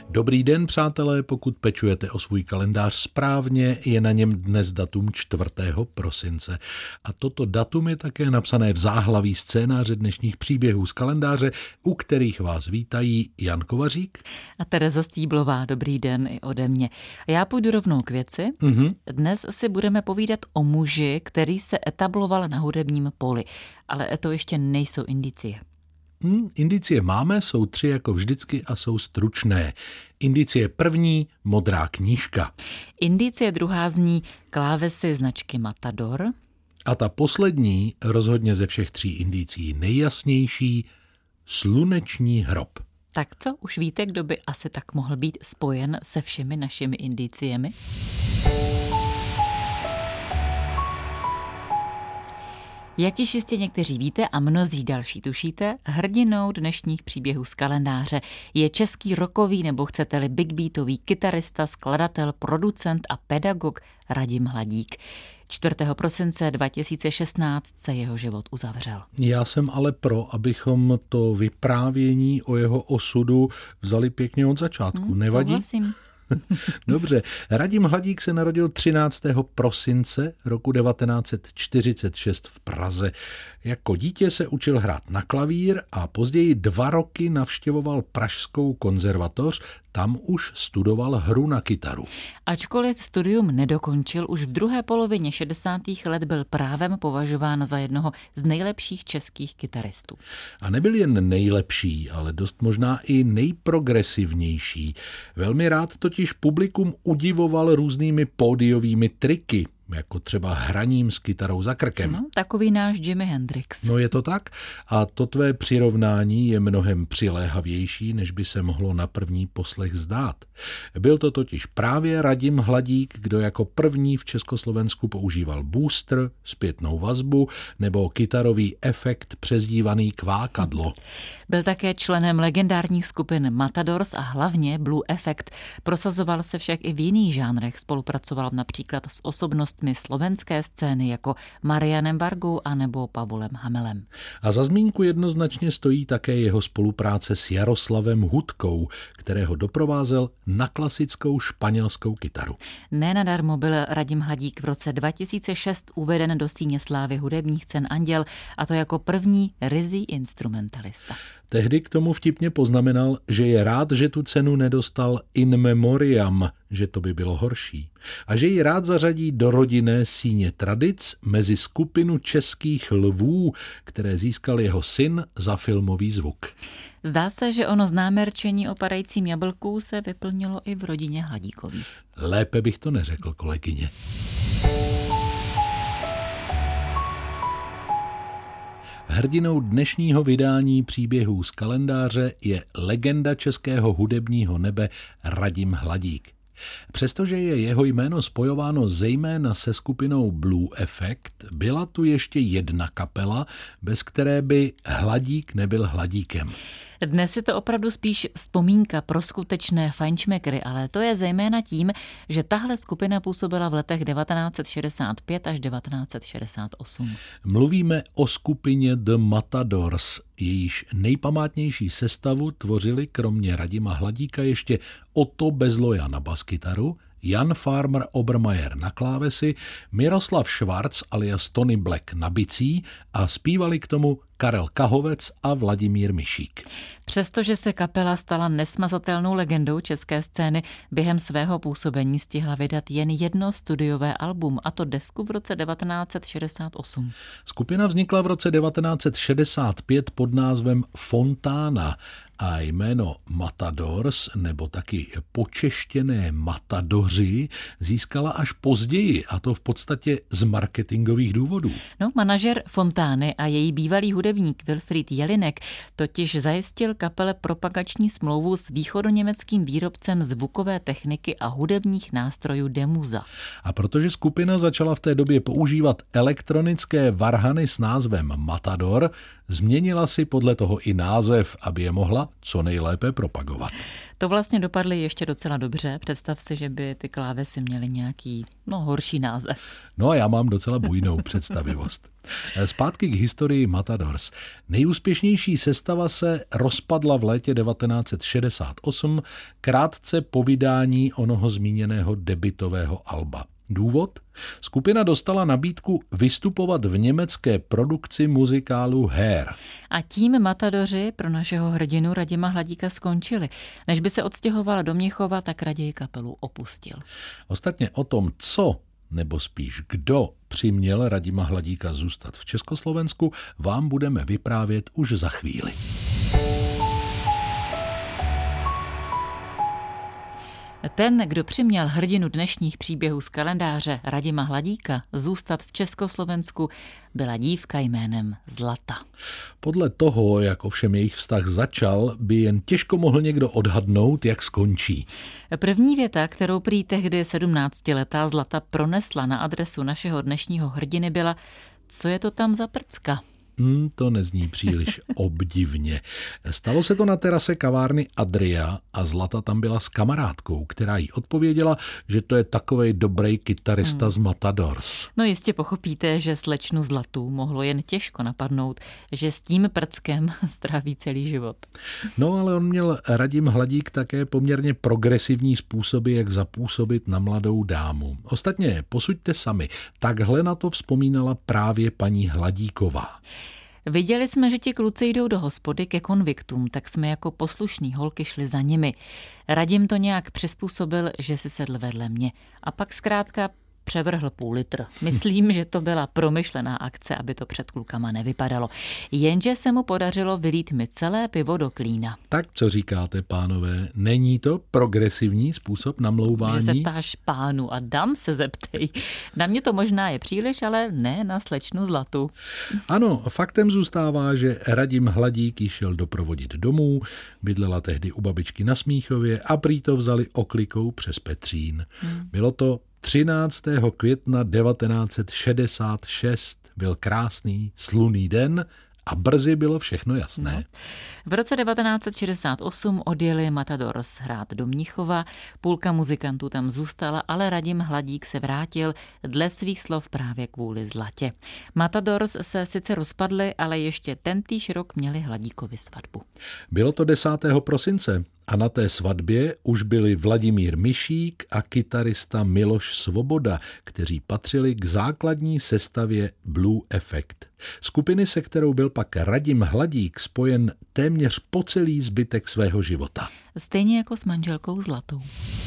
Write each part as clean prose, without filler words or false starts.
Dobrý den, přátelé, pokud pečujete o svůj kalendář správně, je na něm dnes datum 4. prosince. A toto datum je také napsané v záhlaví scénáře dnešních příběhů z kalendáře, u kterých vás vítají Jan Kovařík a Tereza Stíblová. Dobrý den i ode mě. Já půjdu rovnou k věci. Dnes si budeme povídat o muži, který se etabloval na hudebním poli. Ale to ještě nejsou indicie. Indicie máme, jsou 3 jako vždycky a jsou stručné. Indicie první, modrá knížka. Indicie druhá zní klávesy značky Matador. A ta poslední, rozhodně ze všech 3 indicí nejjasnější, sluneční hrob. Tak co, už víte, kdo by asi tak mohl být spojen se všemi našimi indiciemi? Jak již jistě někteří víte a mnozí další tušíte, hrdinou dnešních příběhů z kalendáře je český rockový nebo chcete-li big beatový kytarista, skladatel, producent a pedagog Radim Hladík. 4. prosince 2016 se jeho život uzavřel. Já jsem ale pro, abychom to vyprávění o jeho osudu vzali pěkně od začátku. Nevadí? Souhlasím. Dobře, Radim Hladík se narodil 13. prosince roku 1946 v Praze. Jako dítě se učil hrát na klavír a později 2 roky navštěvoval Pražskou konzervatoř, tam už studoval hru na kytaru. Ačkoliv studium nedokončil, už v druhé polovině 60. let byl právem považován za jednoho z nejlepších českých kytaristů. A nebyl jen nejlepší, ale dost možná i nejprogresivnější. Velmi rád totiž publikum udivoval různými pódiovými triky, jako třeba hraním s kytarou za krkem. No, takový náš Jimi Hendrix. No je to tak? A to tvé přirovnání je mnohem přiléhavější, než by se mohlo na první poslech zdát. Byl to totiž právě Radim Hladík, kdo jako první v Československu používal booster, zpětnou vazbu nebo kytarový efekt přezdívaný kvákadlo. Byl také členem legendárních skupin Matadors a hlavně Blue Effect. Prosazoval se však i v jiných žánrech. Spolupracoval například s osobnostmi slovenské scény jako Marianem Vargou a nebo Pavlem Hamelem. A za zmínku jednoznačně stojí také jeho spolupráce s Jaroslavem Hudkou, kterého doprovázel na klasickou španělskou kytaru. Nenadarmo byl Radim Hladík v roce 2006 uveden do síně slávy hudebních cen Anděl, a to jako první ryzí instrumentalista. Tehdy k tomu vtipně poznamenal, že je rád, že tu cenu nedostal in memoriam, že to by bylo horší. A že ji rád zařadí do rodinné síně tradic mezi skupinu českých lvů, které získal jeho syn za filmový zvuk. Zdá se, že ono známé rčení o padajícím jablku se vyplnilo i v rodině Hladíkových. Lépe bych to neřekl, kolegyně. Hrdinou dnešního vydání příběhů z kalendáře je legenda českého hudebního nebe Radim Hladík. Přestože je jeho jméno spojováno zejména se skupinou Blue Effect, byla tu ještě jedna kapela, bez které by Hladík nebyl Hladíkem. Dnes je to opravdu spíš vzpomínka pro skutečné fajnšmekry, ale to je zejména tím, že tahle skupina působila v letech 1965 až 1968. Mluvíme o skupině The Matadors. Jejíž nejpamátnější sestavu tvořili kromě Radima Hladíka ještě Otto Bezloja na baskytaru, Jan Farmer Obermajer na klávesy, Miroslav Schwarz alias Tony Black na bicí a zpívali k tomu Karel Kahovec a Vladimír Mišík. Přestože se kapela stala nesmazatelnou legendou české scény, během svého působení stihla vydat jen jedno studiové album, a to desku v roce 1968. Skupina vznikla v roce 1965 pod názvem Fontána a jméno Matadors, nebo taky počeštěné Matadoři, získala až později, a to v podstatě z marketingových důvodů. No, manažer Fontány a její bývalý hudebník Wilfried Jelinek totiž zajistil kapele propagační smlouvu s východoněmeckým výrobcem zvukové techniky a hudebních nástrojů Demusa. A protože skupina začala v té době používat elektronické varhany s názvem Matador, Změnila si podle toho i název, aby je mohla co nejlépe propagovat. To vlastně dopadly ještě docela dobře. Představ si, že by ty klávesy měly nějaký horší název. No a já mám docela bujnou představivost. Zpátky k historii Matadors. Nejúspěšnější sestava se rozpadla v létě 1968, krátce po vydání onoho zmíněného debutového alba. Důvod? Skupina dostala nabídku vystupovat v německé produkci muzikálu Hair. A tím Matadoři pro našeho hrdinu Radima Hladíka skončili. Než by se odstěhoval do Mnichova, tak raději kapelu opustil. Ostatně o tom, co nebo spíš kdo přiměl Radima Hladíka zůstat v Československu, vám budeme vyprávět už za chvíli. Ten, kdo přiměl hrdinu dnešních příběhů z kalendáře Radima Hladíka zůstat v Československu, byla dívka jménem Zlata. Podle toho, jak ovšem jejich vztah začal, by jen těžko mohl někdo odhadnout, jak skončí. První věta, kterou prý tehdy 17letá Zlata pronesla na adresu našeho dnešního hrdiny, byla: co je to tam za prcka? To nezní příliš obdivně. Stalo se to na terase kavárny Adria a Zlata tam byla s kamarádkou, která jí odpověděla, že to je takovej dobrý kytarista z Matadors. No jistě pochopíte, že slečnu Zlatu mohlo jen těžko napadnout, že s tím prckem stráví celý život. No ale on měl Radim Hladík také poměrně progresivní způsoby, jak zapůsobit na mladou dámu. Ostatně posuďte sami, takhle na to vzpomínala právě paní Hladíková. Viděli jsme, že ti kluci jdou do hospody ke konviktům, tak jsme jako poslušní holky šli za nimi. Radim to nějak přizpůsobil, že si sedl vedle mě. A pak zkrátka převrhl půl litr. Myslím, že to byla promyšlená akce, aby to před klukama nevypadalo. Jenže se mu podařilo vylít mi celé pivo do klína. Tak co říkáte, pánové? Není to progresivní způsob namlouvání? Že se ptáš pánu a dam se zeptej. Na mě to možná je příliš, ale ne na slečnu Zlatu. Ano, faktem zůstává, že Radim Hladík ji šel doprovodit domů, bydlela tehdy u babičky na Smíchově a prý to vzali oklikou přes Petřín. Bylo to 13. května 1966, byl krásný, slunný den a brzy bylo všechno jasné. No. V roce 1968 odjeli Matadors hrát do Mnichova, půlka muzikantů tam zůstala, ale Radim Hladík se vrátil dle svých slov právě kvůli Zlatě. Matadors se sice rozpadly, ale ještě tentýž rok měli Hladíkovi svatbu. Bylo to 10. prosince a na té svatbě už byli Vladimír Mišík a kytarista Miloš Svoboda, kteří patřili k základní sestavě Blue Effect. Skupiny, se kterou byl pak Radim Hladík spojen téměř po celý zbytek svého života. Stejně jako s manželkou Zlatou.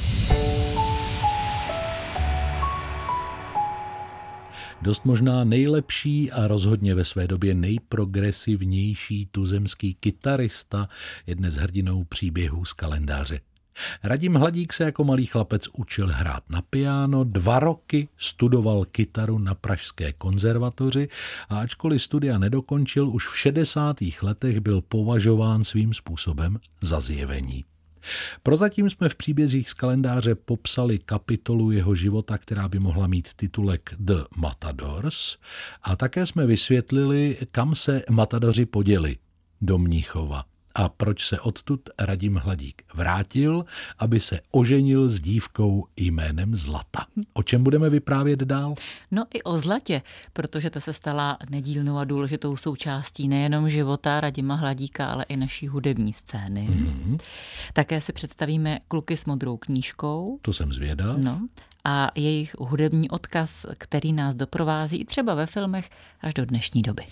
Dost možná nejlepší a rozhodně ve své době nejprogresivnější tuzemský kytarista je dnes hrdinou příběhů z kalendáře. Radim Hladík se jako malý chlapec učil hrát na piano, 2 roky studoval kytaru na Pražské konzervatoři a ačkoliv studia nedokončil, už v 60. letech byl považován svým způsobem za zjevení. Prozatím jsme v příbězích z kalendáře popsali kapitolu jeho života, která by mohla mít titulek The Matadors, a také jsme vysvětlili, kam se Matadoři poděli do Mnichova a proč se odtud Radim Hladík vrátil, aby se oženil s dívkou jménem Zlata. O čem budeme vyprávět dál? No i o Zlatě, protože ta se stala nedílnou a důležitou součástí nejenom života Radima Hladíka, ale i naší hudební scény. Také si představíme Kluky s modrou knížkou. To jsem zvědav. No, a jejich hudební odkaz, který nás doprovází i třeba ve filmech až do dnešní doby.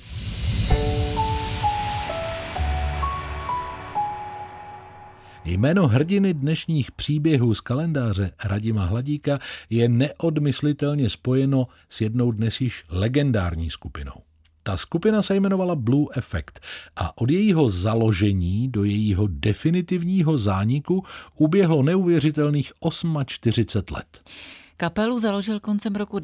Jméno hrdiny dnešních příběhů z kalendáře Radima Hladíka je neodmyslitelně spojeno s jednou dnes již legendární skupinou. Ta skupina se jmenovala Blue Effect a od jejího založení do jejího definitivního zániku uběhlo neuvěřitelných 48 let. Kapelu založil koncem roku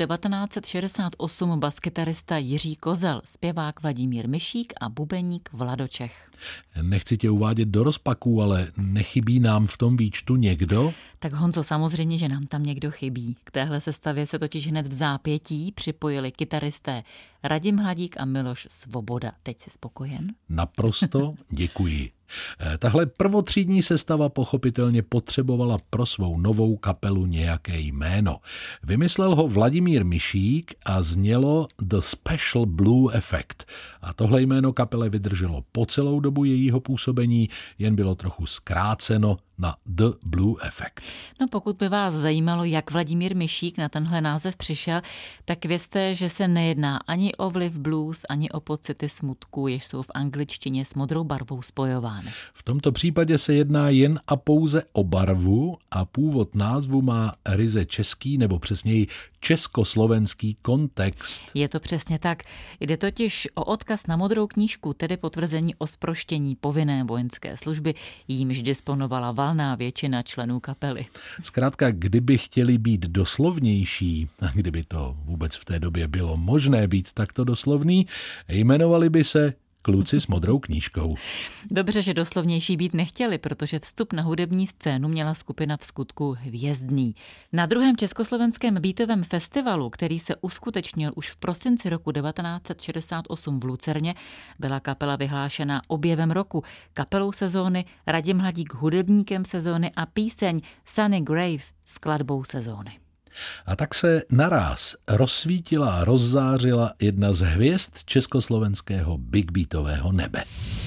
1968 baskytarista Jiří Kozel, zpěvák Vladimír Mišík a bubeník Vlado Čech. Nechci tě uvádět do rozpaků, ale nechybí nám v tom výčtu někdo? Tak Honzo, samozřejmě, že nám tam někdo chybí. K téhle sestavě se totiž hned v zápětí připojili kytaristé Radim Hladík a Miloš Svoboda. Teď jsi spokojen? Naprosto děkuji. Tahle prvotřídní sestava pochopitelně potřebovala pro svou novou kapelu nějaké jméno. Vymyslel ho Vladimír Mišík a znělo The Special Blue Effect. A tohle jméno kapele vydrželo po celou dobu jejího působení, jen bylo trochu zkráceno na The Blue Effect. No pokud by vás zajímalo, jak Vladimír Mišík na tenhle název přišel, tak vězte, že se nejedná ani o vliv blues, ani o pocity smutku, jež jsou v angličtině s modrou barvou spojovány. V tomto případě se jedná jen a pouze o barvu a původ názvu má ryze český, nebo přesněji československý kontext. Je to přesně tak. Jde totiž o odkaz na modrou knížku, tedy potvrzení o zproštění povinné vojenské služby, jímž disponovala valná většina členů kapely. Zkrátka, kdyby chtěli být doslovnější, a kdyby to vůbec v té době bylo možné být takto doslovný, jmenovali by se Kluci s modrou knížkou. Dobře, že doslovnější být nechtěli, protože vstup na hudební scénu měla skupina v skutku hvězdný. Na druhém československém beatovém festivalu, který se uskutečnil už v prosinci roku 1968 v Lucerně, byla kapela vyhlášena objevem roku, kapelou sezóny, Radim Hladík hudebníkem sezóny a píseň Sunny Grave skladbou sezóny. A tak se naráz rozsvítila a rozzářila jedna z hvězd československého big beatového nebe.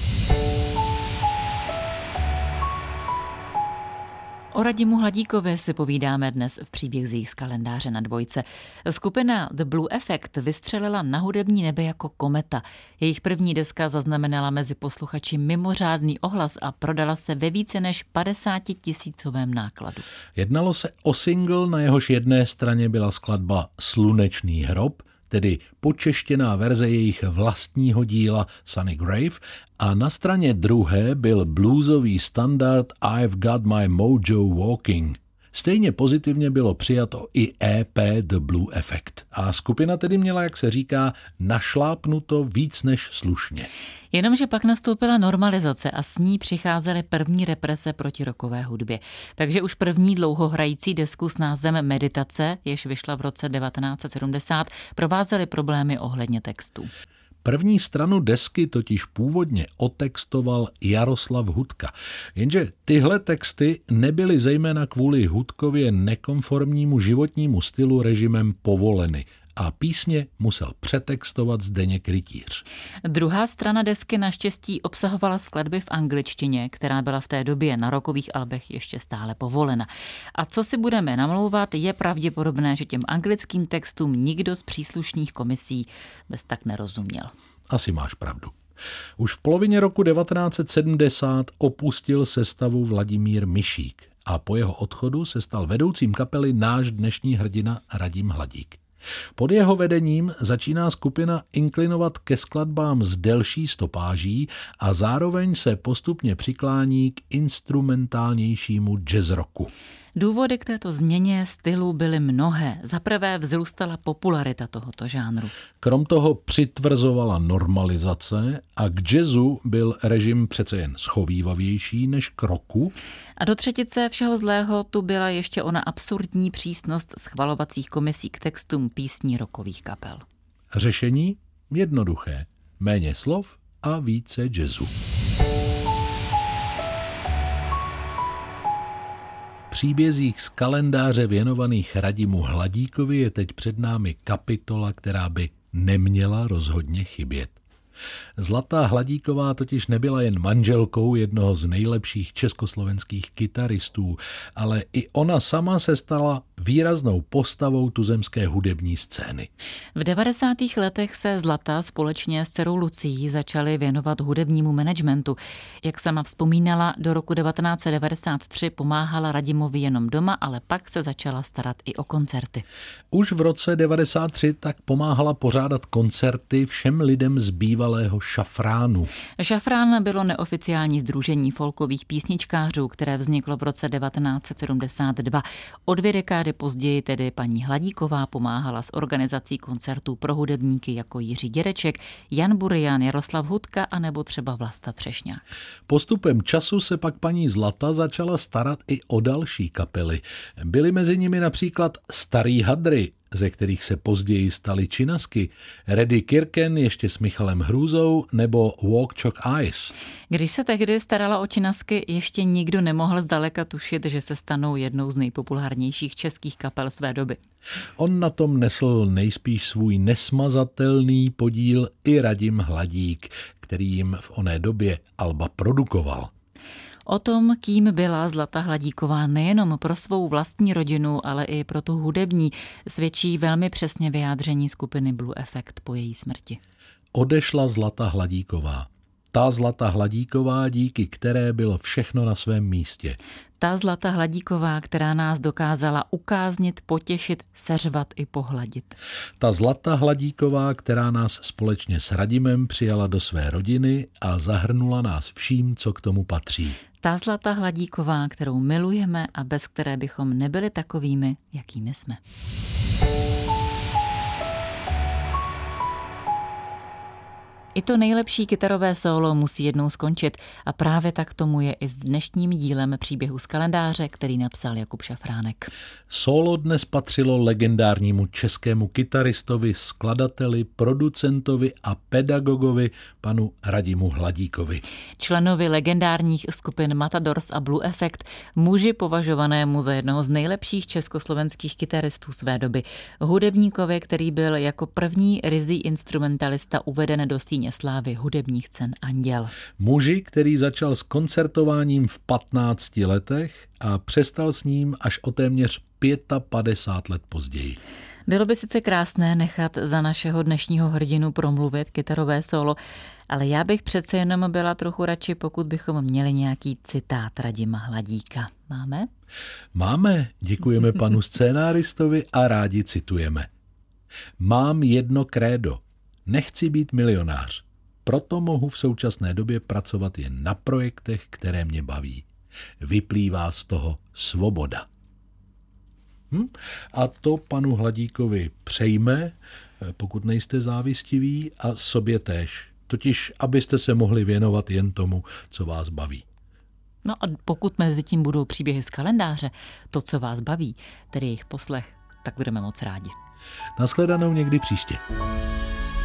O Radimu Hladíkovi si povídáme dnes v příbězích z kalendáře na Dvojce. Skupina The Blue Effect vystřelila na hudební nebe jako kometa. Jejich první deska zaznamenala mezi posluchači mimořádný ohlas a prodala se ve více než 50 000 nákladu. Jednalo se o single, na jehož jedné straně byla skladba Slunečný hrob, tedy počeštěná verze jejich vlastního díla Sunny Grave, a na straně druhé byl bluesový standard I've Got My Mojo Walking. Stejně pozitivně bylo přijato i EP The Blue Effect. A skupina tedy měla, jak se říká, našlápnuto víc než slušně. Jenomže pak nastoupila normalizace a s ní přicházely první represe proti rockové hudbě. Takže už první dlouhohrající desku s názvem Meditace, jež vyšla v roce 1970, provázely problémy ohledně textu. První stranu desky totiž původně otextoval Jaroslav Hudka. Jenže tyhle texty nebyly zejména kvůli Hudkově nekonformnímu životnímu stylu režimem povoleny a písně musel přetextovat Zdeněk Rytíř. Druhá strana desky naštěstí obsahovala skladby v angličtině, která byla v té době na rockových albech ještě stále povolena. A co si budeme namlouvat, je pravděpodobné, že těm anglickým textům nikdo z příslušných komisí bez tak nerozuměl. Asi máš pravdu. Už v polovině roku 1970 opustil sestavu Vladimír Mišík a po jeho odchodu se stal vedoucím kapely náš dnešní hrdina Radim Hladík. Pod jeho vedením začíná skupina inklinovat ke skladbám s delší stopáží a zároveň se postupně přiklání k instrumentálnějšímu jazz rocku. Důvody k této změně stylu byly mnohé. Za prvé vzrůstala popularita tohoto žánru. Krom toho přitvrzovala normalizace a k jazzu byl režim přece jen schovývavější než k rocku. A do třetice všeho zlého tu byla ještě ona absurdní přísnost schvalovacích komisí k textům písní rockových kapel. Řešení? Jednoduché. Méně slov a více jazzu. V příbězích z kalendáře věnovaných Radimu Hladíkovi je teď před námi kapitola, která by neměla rozhodně chybět. Zlatá Hladíková totiž nebyla jen manželkou jednoho z nejlepších československých kytaristů, ale i ona sama se stala výraznou postavou tuzemské hudební scény. V 90. letech se Zlata společně s dcerou Lucií začaly věnovat hudebnímu managementu. Jak sama vzpomínala, do roku 1993 pomáhala Radimovi jenom doma, ale pak se začala starat i o koncerty. Už v roce 1993 tak pomáhala pořádat koncerty všem lidem z bývalého Šafránu. Šafrán bylo neoficiální sdružení folkových písničkářů, které vzniklo v roce 1972. O 2 dekády tady později tedy paní Hladíková pomáhala s organizací koncertů pro hudebníky jako Jiří Dědeček, Jan Burian, Jaroslav Hudka a nebo třeba Vlasta Třešňák. Postupem času se pak paní Zlata začala starat i o další kapely. Byly mezi nimi například Starý hadry, ze kterých se později staly Činasky, Reddy Kirken ještě s Michalem Hrůzou nebo Walk Chalk Eyes. Když se tehdy starala o Činasky, ještě nikdo nemohl zdaleka tušit, že se stanou jednou z nejpopulárnějších českých kapel své doby. On na tom nesl nejspíš svůj nesmazatelný podíl i Radim Hladík, který jim v oné době alba produkoval. O tom, kým byla Zlata Hladíková nejenom pro svou vlastní rodinu, ale i pro tu hudební, svědčí velmi přesně vyjádření skupiny Blue Effect po její smrti. Odešla Zlata Hladíková. Ta Zlata Hladíková, díky které bylo všechno na svém místě. Ta Zlata Hladíková, která nás dokázala ukáznit, potěšit, seřvat i pohladit. Ta Zlata Hladíková, která nás společně s Radimem přijala do své rodiny a zahrnula nás vším, co k tomu patří. Ta Zlata Hladíková, kterou milujeme a bez které bychom nebyli takovými, jakými jsme. I to nejlepší kytarové solo musí jednou skončit a právě tak tomu je i s dnešním dílem Příběhu z kalendáře, který napsal Jakub Šafránek. Solo dnes patřilo legendárnímu českému kytaristovi, skladateli, producentovi a pedagogovi panu Radimu Hladíkovi. Členovi legendárních skupin Matadors a Blue Effect, muži považovanému za jednoho z nejlepších československých kytaristů své doby. Hudebníkovi, který byl jako první ryzí instrumentalista uveden do síně slávy hudebních cen Anděl. Muži, který začal s koncertováním v 15 letech a přestal s ním až o téměř 55 let později. Bylo by sice krásné nechat za našeho dnešního hrdinu promluvit kytarové solo, ale já bych přece jenom byla trochu radši, pokud bychom měli nějaký citát Radima Hladíka. Máme? Máme, děkujeme panu scénáristovi a rádi citujeme. Mám jedno krédo. Nechci být milionář. Proto mohu v současné době pracovat jen na projektech, které mě baví. Vyplývá z toho svoboda. A to panu Hladíkovi přejme, pokud nejste závistiví, a sobě též. Totiž, abyste se mohli věnovat jen tomu, co vás baví. No a pokud mezi tím budou příběhy z kalendáře, to, co vás baví, tedy jejich poslech, tak budeme moc rádi. Nashledanou někdy příště.